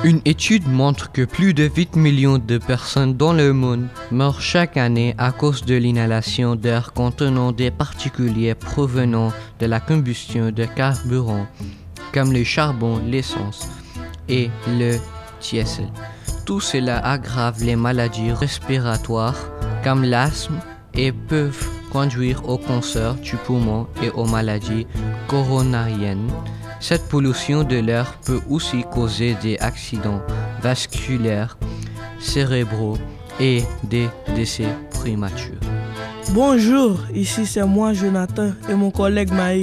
Une étude montre que plus de 8 millions de personnes dans le monde meurent chaque année à cause de l'inhalation d'air contenant des particules provenant de la combustion de carburants comme le charbon, l'essence et le diesel. Tout cela aggrave les maladies respiratoires comme l'asthme et peuvent conduire au cancer du poumon et aux maladies coronariennes. Cette pollution de l'air peut aussi causer des accidents vasculaires, cérébraux et des décès prématurés. Bonjour, ici c'est moi Jonathan et mon collègue Maï.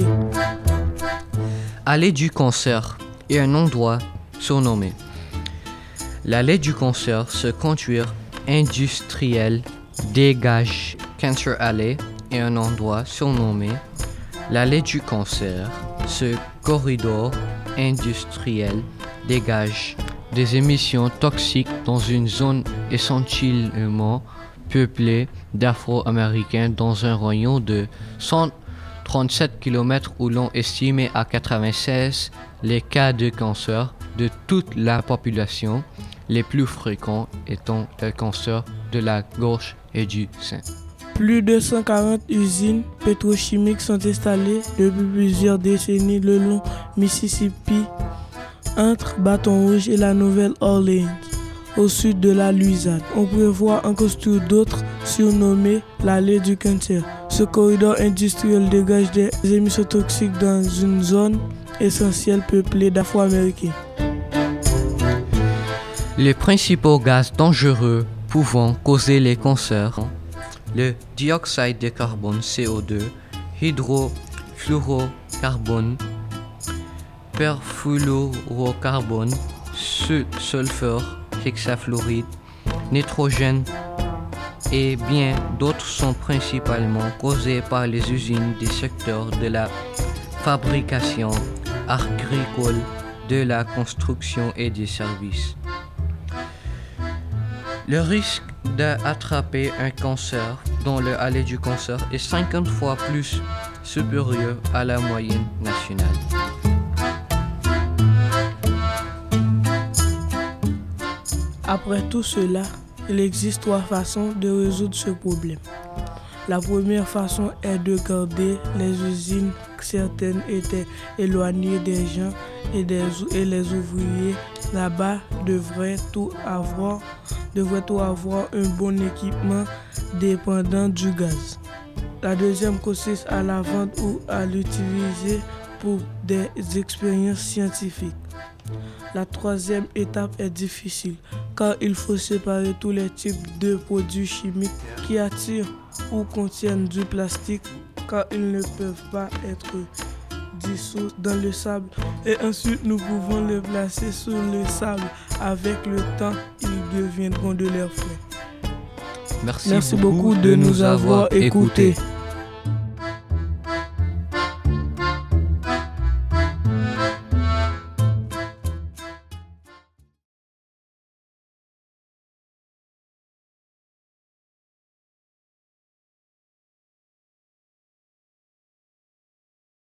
Allée du cancer est un endroit surnommé. L'allée du cancer, ce conduire industriel dégage Cancer Alley est un endroit surnommé l'allée du cancer. Ce corridor industriel dégage des émissions toxiques dans une zone essentiellement peuplée d'Afro-Américains dans un rayon de 137 km où l'on estimait à 96 les cas de cancer de toute la population, les plus fréquents étant le cancer de la gorge et du sein. Plus de 140 usines pétrochimiques sont installées depuis plusieurs décennies le long Mississippi, entre Baton Rouge et la Nouvelle-Orléans, au sud de la Louisiane. On prévoit en construire d'autres surnommées l'allée du cancer. Ce corridor industriel dégage des émissions toxiques dans une zone essentielle peuplée d'Afro-Américains. Les principaux gaz dangereux pouvant causer les cancers: le dioxyde de carbone CO2, hydrofluorocarbone, perfluorocarbone, sulfure, hexafluoride, nitrogène et bien d'autres sont principalement causés par les usines des secteurs de la fabrication agricole, de la construction et des services. Le risque d'attraper un cancer dans l'allée du cancer est 50 fois plus supérieur à la moyenne nationale. Après tout cela, il existe 3 façons de résoudre ce problème. La première façon est de garder les usines. Certaines étaient éloignées des gens et les ouvriers là-bas devraient tout avoir un bon équipement dépendant du gaz. La deuxième consiste à la vendre ou à l'utiliser pour des expériences scientifiques. La troisième étape est difficile car il faut séparer tous les types de produits chimiques qui attirent ou contiennent du plastique car ils ne peuvent pas être dissous dans le sable et ensuite nous pouvons les placer sur le sable. Avec le temps, ils deviendront de l'air frais. Merci beaucoup de nous avoir écoutés.